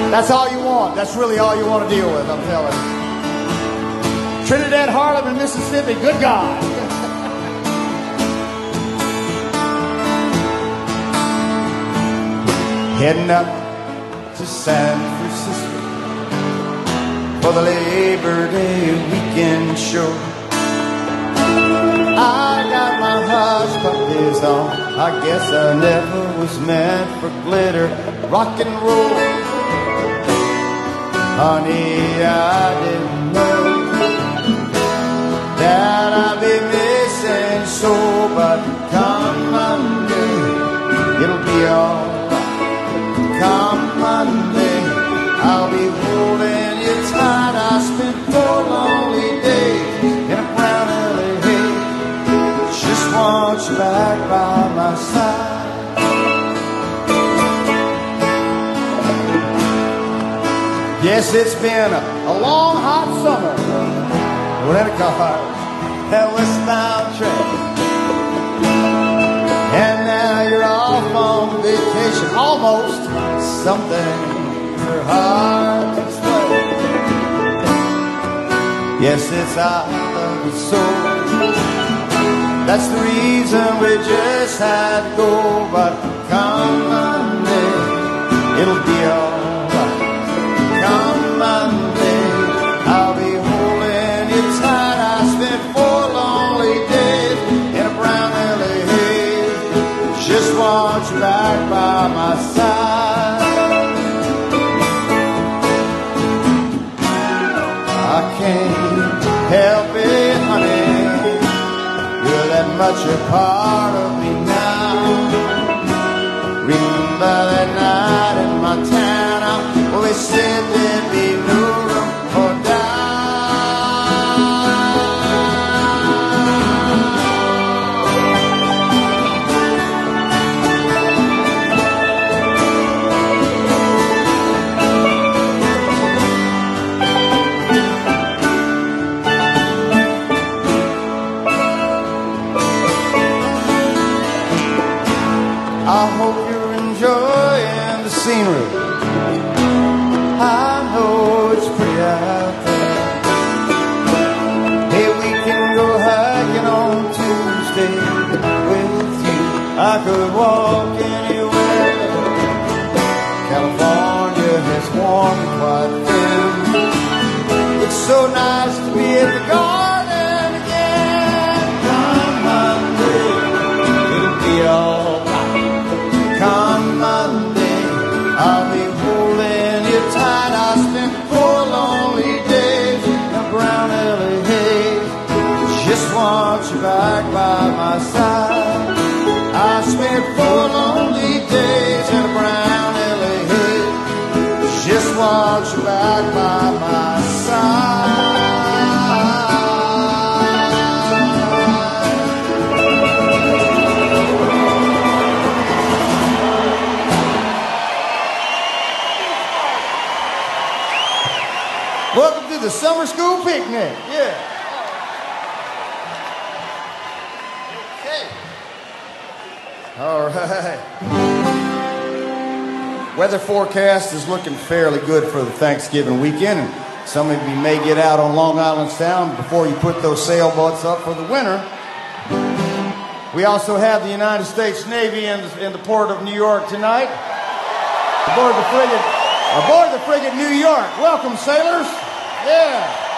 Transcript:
That's all you want. That's really all you want to deal with, I'm telling you. Trinidad, Harlem, and Mississippi, good God. Heading up to San Francisco for the Labor Day weekend show. I got my hush puppies on. I guess I never was meant for glitter, rock and roll. Honey, I didn't know that I'd be missing so, but come Monday, it'll be alright. Come Monday, I'll be holding you tight. I spent 4 lonely days in a brown LA haze. Just want you back by my side. Yes, it's been a long, hot summer. Rental cars, that westbound train. And now you're off on vacation. Almost something for hard to explain. Yes, it's out of the soul. That's the reason we just had to go. But come Monday, it'll be alright. Come Monday, I'll be holding you tight. I spent 4 lonely days in a brown LA haze. Just want you back by my side. I can't help it, honey. You're that much a part of me now. Remember that night in Montana where we said there'd be no room for doubt. I hope you're enjoying the scenery. I know it's pretty out there. Hey, we can go hiking on Tuesday with you. I could walk anywhere. California has worn me quite thin. It's so nice to be in the garden again. Come Monday, it'll be all right. Come Monday, I'll be holding you tight. I spent 4 lonely days in a brown LA haze. Just want you back by my side. I spent 4 lonely days in a brown LA haze. Just want you back by my side. Welcome to the summer school picnic. Yeah. Okay. All right. Weather forecast is looking fairly good for the Thanksgiving weekend, and some of you may get out on Long Island Sound before you put those sailboats up for the winter. We also have the United States Navy in the port of New York tonight. Aboard the frigate New York. Welcome, sailors. Yeah.